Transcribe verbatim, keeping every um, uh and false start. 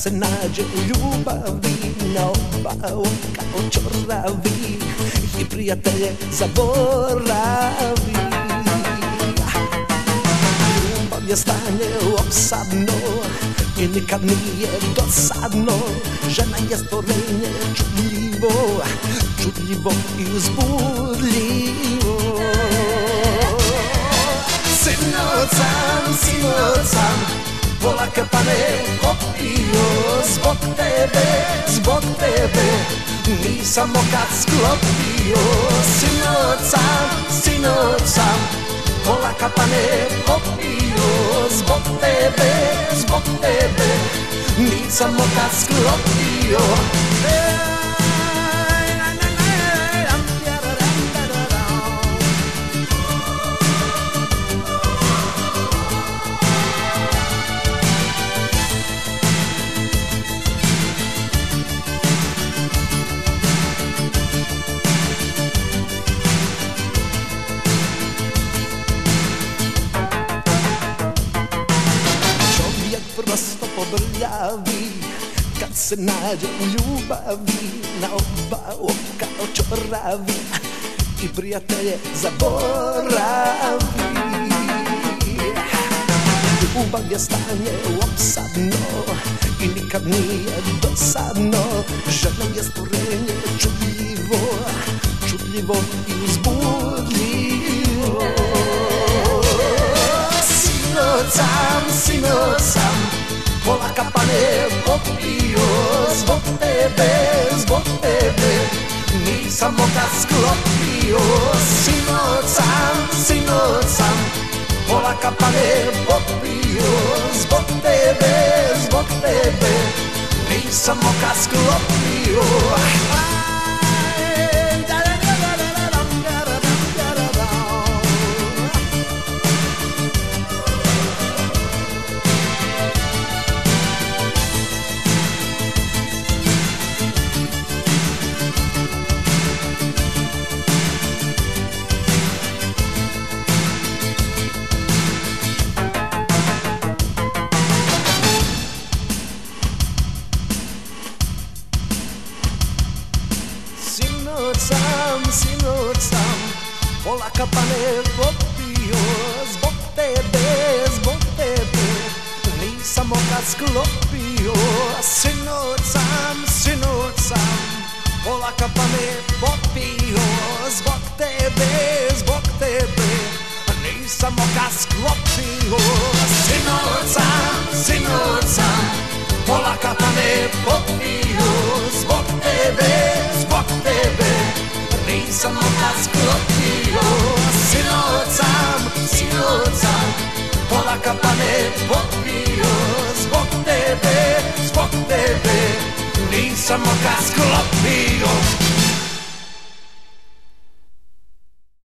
se nađe ljubavi na oba oka očoravi i prijatelje zaboravi. Ljubav je stanje opsadno i nikad nije dosadno. Žena je stvorenje čudljivo, čudljivo i uzbudljivo. Sinoć sam, sinoć sam pola kapane popio zbog tebe, zbog tebe nisam okat sklopio. Sinoć sam, sinoć sam pola kapane popio zbog tebe, zbog tebe nisam okat sklopio. Prosto pobrljavi kad se nađe u ljubavi, na oba oka očoravi i prijatelje zaboravi. Ljubav je stanje opsadno i nikad nije dosadno. Žena je stvorenje čudljivo, čudljivo i uzbudljivo. Sinoć sam, sinoć sam pola kapane popio zbog tebe, zbog tebe nisam okat sklopio. Sinoć sam, sinoć sam pola kapane popio zbog tebe, zbog tebe nisam okat sklopio. Sinoć sam, sinoć sam pola kapane popio zbog tebe, zbog tebe nisam okat sklopio. Sinoć sam, sinoć sam pola kapane popio zbog tebe, zbog tebe nisam okat sklopio. Sinoć sam, sinoć sam pola kapane popio zbog tebe, zbog tebe nisam okat sklopio. Sinoć sam, sinoć sam pola kapane popio zbog tebe, zbog tebe nisam okat sklopio.